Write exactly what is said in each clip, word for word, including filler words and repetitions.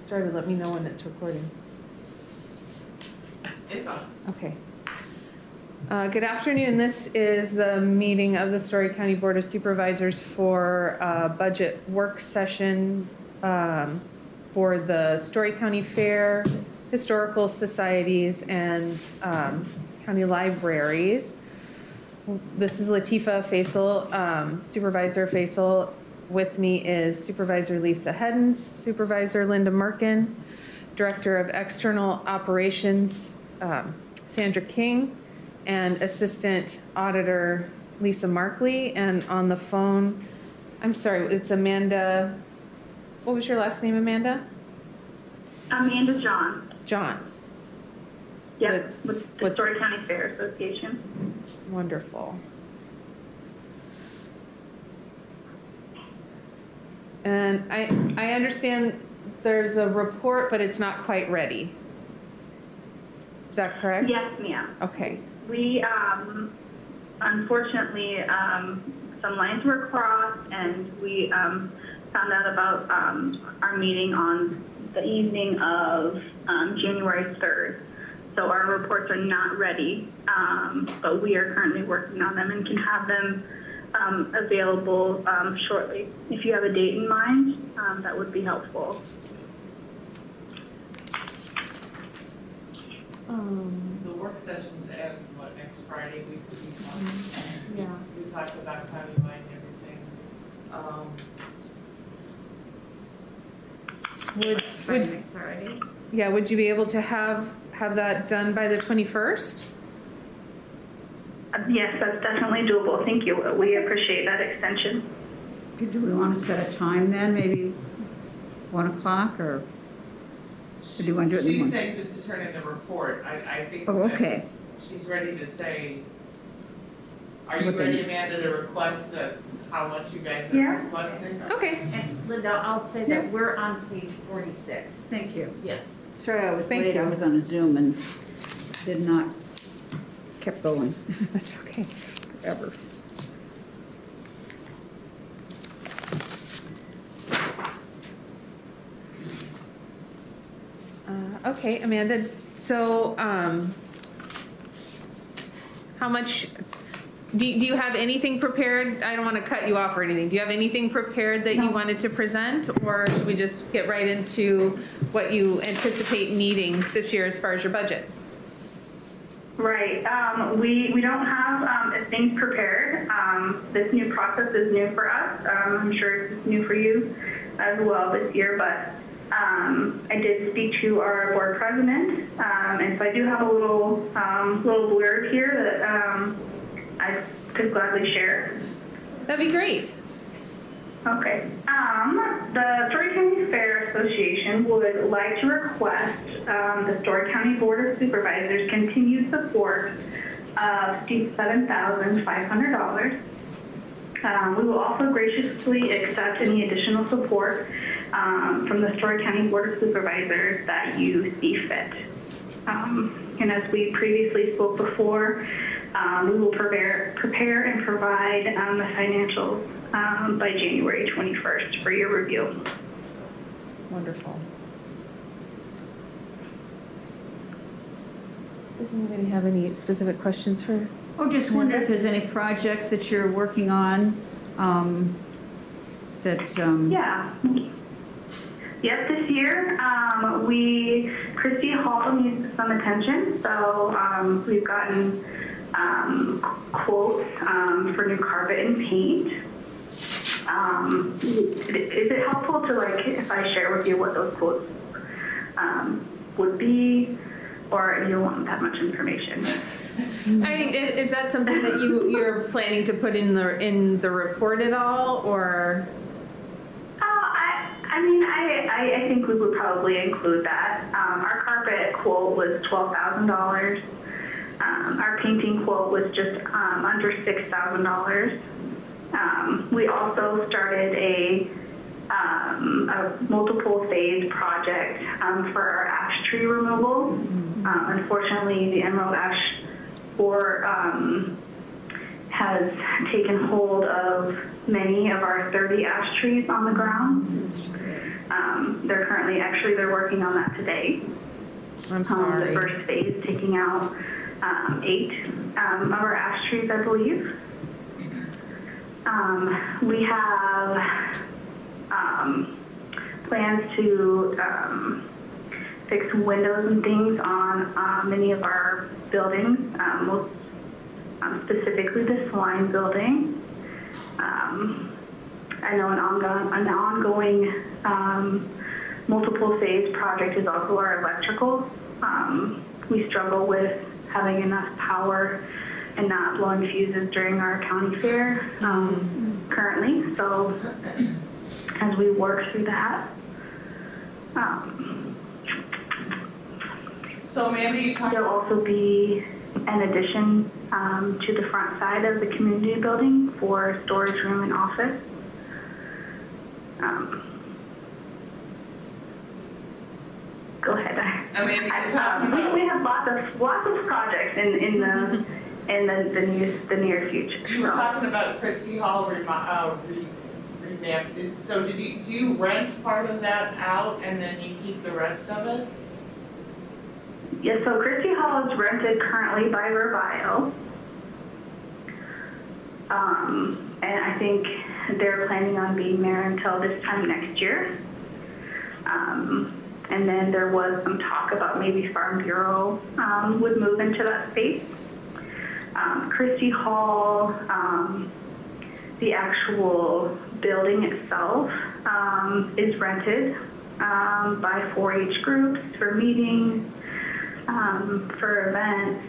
started, let me know when it's recording. It's on. Okay. Uh, good afternoon. This is the meeting of the Story County Board of Supervisors for uh, budget work session um, for the Story County Fair, historical societies, and um, county libraries. This is Latifa Faisal, um, Supervisor Faisal. With me is Supervisor Lisa Heddens, Supervisor Linda Merkin, Director of External Operations um, Sandra King, and Assistant Auditor Lisa Markley. And on the phone, I'm sorry, it's Amanda. What was your last name, Amanda? Amanda John. Johns. Yep, with, with the with, Story County Fair Association. Wonderful. And I, I understand there's a report, but it's not quite ready. Is that correct? Yes, ma'am. Okay. We, um, unfortunately, um, some lines were crossed, and we um, found out about um, our meeting on the evening of um, January third. So our reports are not ready, um, but we are currently working on them and can have them Um, available um, shortly. If you have a date in mind, um, that would be helpful. Um, the work sessions end, what, next Friday? We, we talked, yeah. We talked about countywide and everything. Um, would, would, next Friday? Yeah, would you be able to have, have that done by the twenty-first? Yes, that's definitely doable. Thank you. We appreciate that extension. Do we want to set a time then? Maybe one o'clock, or, she, or do you want to do it in the morning? She's saying just to turn in the report. I, I think. Oh, okay. She's ready to say. Are you what ready, they, Amanda, to request uh, how much you guys are yeah. requesting? Okay. And Linda, I'll say that we're on page forty-six. Thank you. Yes. Sorry, I was Thank late. you. I was on a Zoom and did not. Kept going. That's okay. Forever. Uh, okay, Amanda. So, um, how much? Do you, do you have anything prepared? I don't want to cut you off or anything. Do you have anything prepared that no. you wanted to present, or should we just get right into what you anticipate needing this year as far as your budget? Right. Um, we, we don't have um, things prepared. Um, this new process is new for us. Um, I'm sure it's new for you as well this year, but um, I did speak to our board president, um, and so I do have a little, um, little blurb here that um, I could gladly share. That'd be great. Okay. Um, the Story County Fair Association would like to request um, the Story County Board of Supervisors continued support of fifty-seven thousand five hundred dollars. Um, we will also graciously accept any additional support um, from the Story County Board of Supervisors that you see fit. Um, and as we previously spoke before, um, we will prepare, prepare and provide um, the financials um, by January twenty-first for your review. Wonderful. Does anybody have any specific questions for? Oh, just wonder if there's any projects that you're working on um, that. Um, yeah. Yes, this year um, we Christy Hall needs some attention, so um, we've gotten um, quotes um, for new carpet and paint. Um, is it helpful to, like, if I share with you what those quotes um, would be, or you don't want that much information? I mean, is that something that you you're planning to put in the in the report at all, or? Oh, I I mean, I I, I think we would probably include that. Um, our carpet quote was twelve thousand dollars. Um, our painting quote was just um, under six thousand dollars. Um, we also started a, um, a multiple phase project um, for our ash tree removal. Um, unfortunately, the emerald ash borer um, has taken hold of many of our thirty ash trees on the ground. Um, they're currently, actually, they're working on that today. I'm Um, sorry. the first phase, taking out um, eight um, of our ash trees, I believe. Um, we have um, plans to um, fix windows and things on uh, many of our buildings, um, most um, specifically the Swine building. Um, I know an ongoing, an ongoing um, multiple phase project is also our electrical. Um, we struggle with having enough power and not blowing fuses during our county fair um, currently. So as we work through that. Um, So Mandy, you talked there'll also be an addition um, to the front side of the community building for storage room and office. Um, go ahead. I mean, you're I, talking um, we, about- we have lots of lots of projects in in the in the the near, the near future. You were So. talking about Christie Hall remi- uh, re- revamped. Did- So did you, do you rent part of that out and then you keep the rest of it? Yeah, so Christie Hall is rented currently by Rerbio. Um, and I think they're planning on being there until this time next year. Um, and then there was some talk about maybe Farm Bureau um, would move into that space. Um, Christie Hall, um, the actual building itself um, is rented um, by four H groups for meetings, um, for events.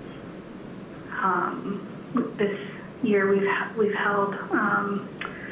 Um, this year we've we've held um,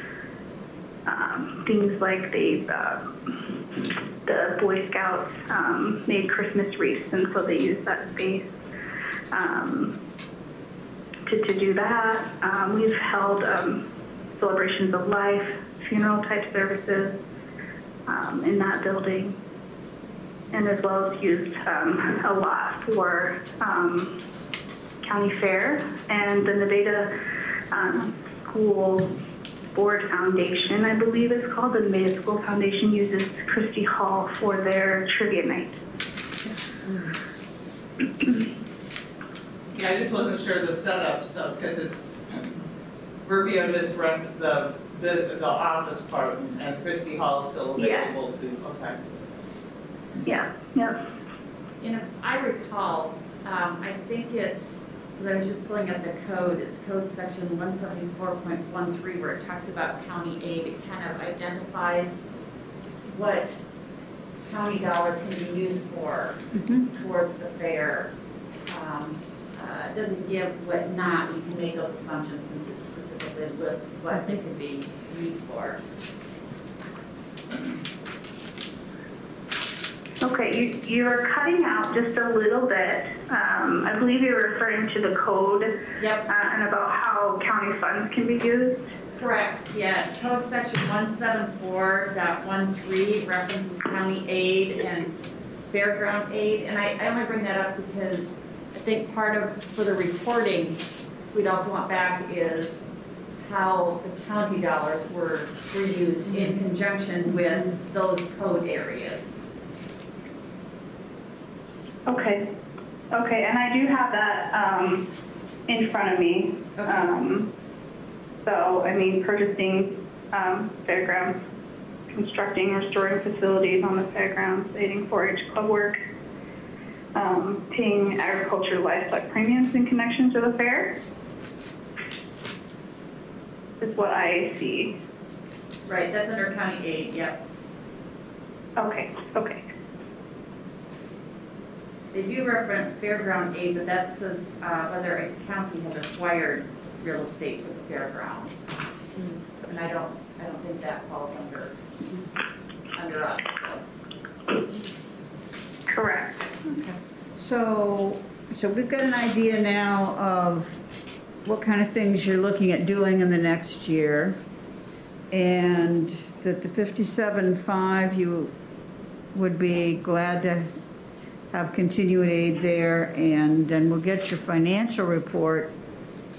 um, things like they uh, the Boy Scouts um, made Christmas wreaths, and so they used that space um, to to do that. Um, we've held um, celebrations of life, funeral type services um, in that building, and as well as used um, a lot for um, county fair. And the Nevada um, School Board Foundation, I believe it's called, the Nevada School Foundation uses Christie Hall for their trivia night. Yeah, I just wasn't sure the setup, so, because it's, Rubio just rents the, the, the office part and Christie Hall is still Yeah. available to, okay. Yeah, yeah. And if I recall, um, I think it's, because I was just pulling up the code, it's code section one seventy-four point one three where it talks about county aid. It kind of identifies what county dollars can be used for Mhm. towards the fair. Um, uh, it doesn't give what not, but you can make those assumptions since it specifically lists what they could be used for. Okay, you, you're cutting out just a little bit. Um, I believe you were referring to the code Yep. uh, and about how county funds can be used. Correct, yeah. Code section one seventy-four point one three references county aid and fairground aid. And I, I only bring that up because I think part of, for the reporting, we'd also want back is how the county dollars were, were used in conjunction with those code areas. Okay, okay, and I do have that um, in front of me. Okay. Um, so, I mean, purchasing um, fairgrounds, constructing or storing facilities on the fairgrounds, aiding four H club work, um, paying agriculture livestock premiums in connection to the fair is what I see. Right, that's under county aid, yep. Okay, okay. They do reference fairground aid, but that says uh, whether a county has acquired real estate for the fairgrounds. And I don't, I don't think that falls under, under us. So. Correct. Okay. So, so we've got an idea now of what kind of things you're looking at doing in the next year, and that the fifty-seven five you would be glad to have continued aid there, and then we'll get your financial report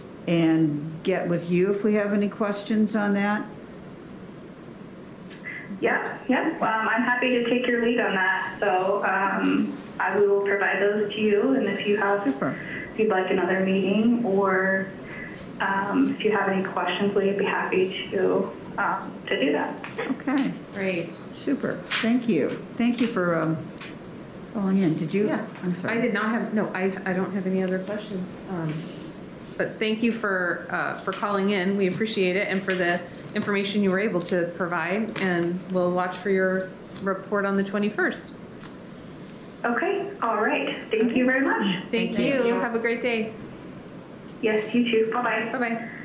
and get with you if we have any questions on that. Yeah, yeah. Um, I'm happy to take your lead on that. So um, I will provide those to you, and if you have, Super. if you'd like another meeting, or um, if you have any questions, we'd be happy to um, to do that. Okay, Great. super. Thank you. Thank you for um, calling in. Did you? Yeah. I'm sorry. I did not have, no, I, I don't have any other questions. Um, But thank you for, uh, for calling in. We appreciate it, and for the information you were able to provide, and we'll watch for your report on the twenty-first. Okay, all right. Thank you very much. Thank Thank you. you. Have a great day. Yes, you too. Bye-bye. Bye-bye.